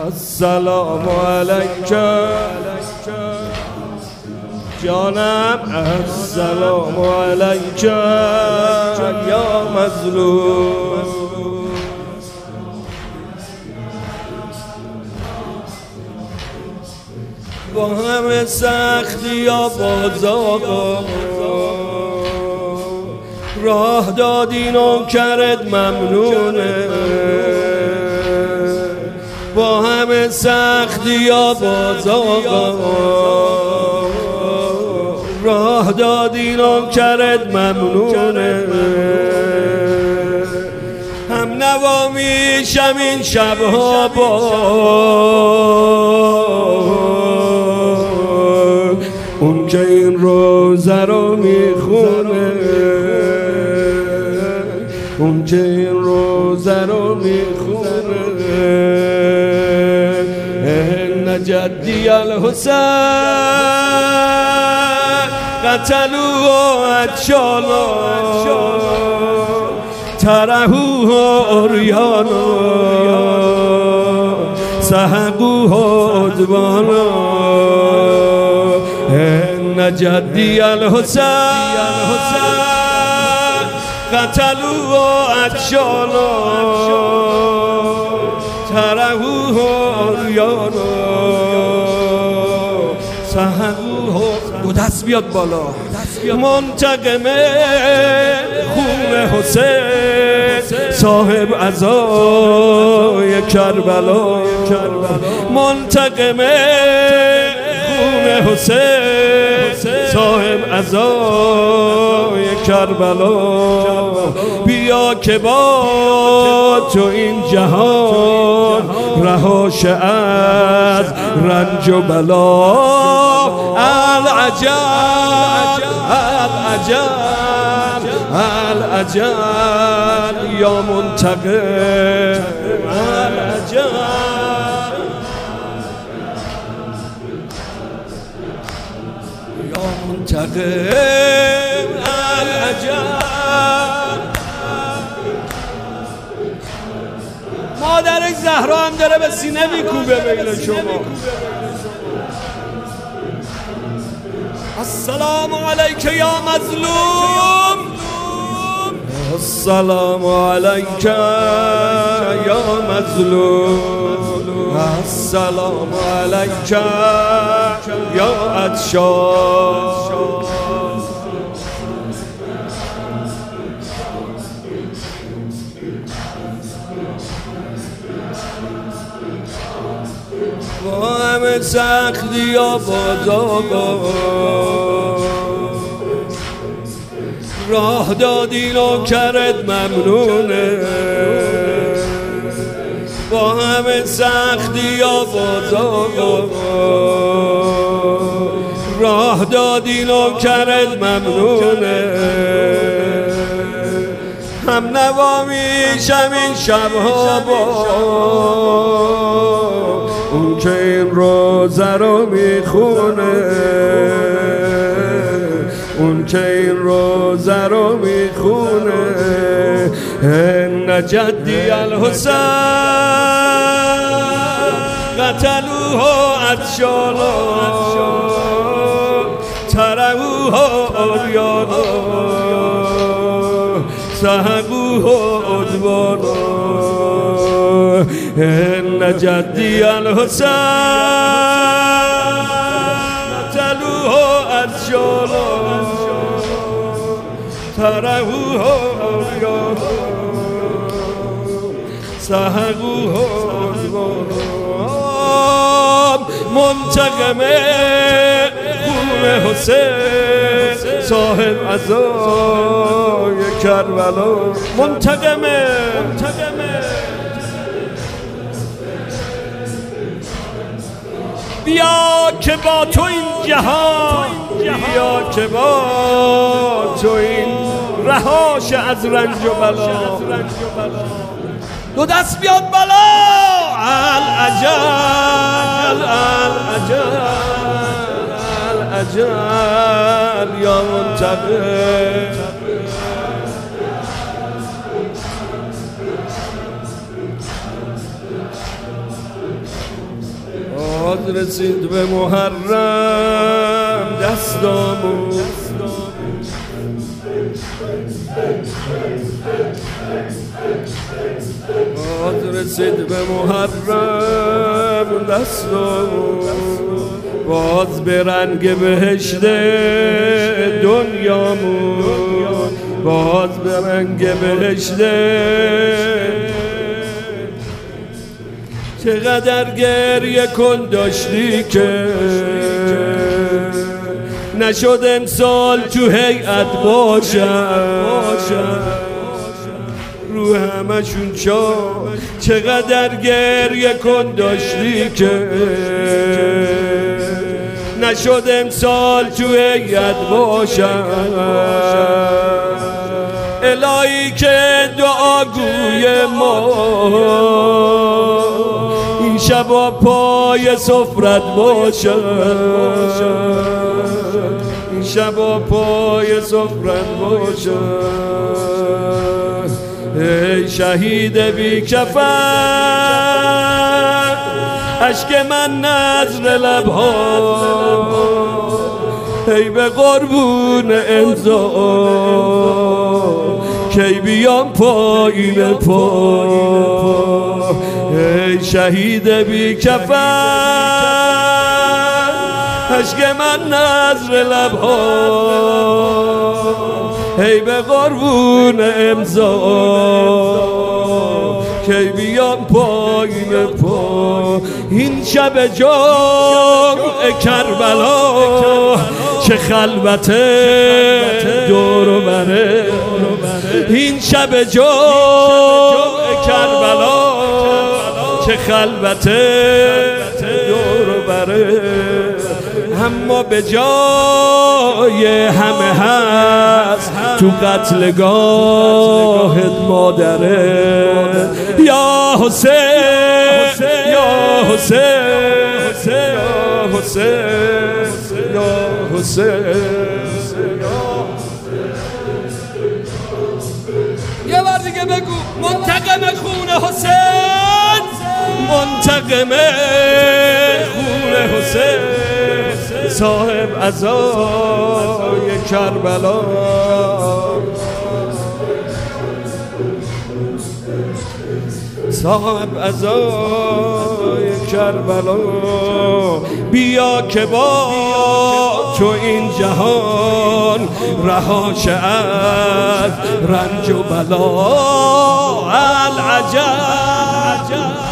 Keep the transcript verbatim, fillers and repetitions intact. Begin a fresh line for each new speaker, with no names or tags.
السلام علیک جانم، السلام علیک یا مظلوم. با همه سختی یا باز آقا راه دادی نوکرت ممنونه. با همه سختی یا باز آقا راه دادی نوکرت ممنونه. هم نوا میشم این شبها با اون که این روزه رو میخونه، اون که این روزه رو میخونه. ان جدی الحسین قتلوه اجشالا ترهوه عریانا سحقوه عدوانا. ان جدی الحسین قتلوه اجشالا ترهوه عریانا سحقوه. دو دست بیاد بالا. منتقم خون حسین صاحب عزای کربلا، منتقم خون حسین صاحب عزای کربلا. بیا که با تو این جهان رهاش از رنج و بلا. العجب العجب العجب یا منتقم العجب. یا منتقم العجب. مادر زهرا هم داره به سینه میکوبه بین شما. السلام علیک یا مظلوم، السلام علیک یا مظلوم، السلام علیک یا عطشان. با همه سختی یا باز آقا راه دادی نوکرت ممنونه. با همه سختی یا باز آقا راه دادی نوکرت ممنونه. هم نوا میشم این شبها با اون که این روزه رو میخونه، اون که این روزه رو میخونه. ان جدی الحسین قتلوه اجشالا ترهوه عریانا سحقوه عدوانا. ان جدی الحسین قتلوه اجشالا ترهوه عریانا سحقوه عدوانا. منتقم خون حسین صاحب عزای کربلا، منتقمه بیا که با تو این جهان، بیا که با تو این رهاش از رنج و بلا. دو دست بیاد بالا. العجل العجل العجل یا منتقم. باز رسید به محرم دستامون، باز رسید به محرم دستامون، باز به رنگ بهشت دنیامون، باز به رنگ بهشت. چقدر گریه کن داشتی که نشد امسال تو هیئت باشم، رو همشون چا. چقدر گریه کن داشتی که نشد امسال تو هیئت باشم. الهی که دعاگوی ما این شبا پای سفرت باشم، این شبا پای سفرت باشم. ای شهید بی کفن، اشک من نذر لبها، ای به قربون امضا کی بیام پایین پا. ای شهید بی کفن، اشک من نذر لبها، ای به قربون امضا کی بیام پایین پا. این شب جمع کربلا چه خلوت دور و بره، این شب جمع کربلا چه خلوت دور و بره. اما به جای همه هست تو قتلگاهت مادره. یا حسین یا حسین یا حسین یا حسین. یه بار دیگه بگو منتقم خون حسین، منتقم خون حسین، صاحب عزای کربلا. صاحب عزای کربلا، بیا که با تو این جهان رها شه از رنج و بلا. العجب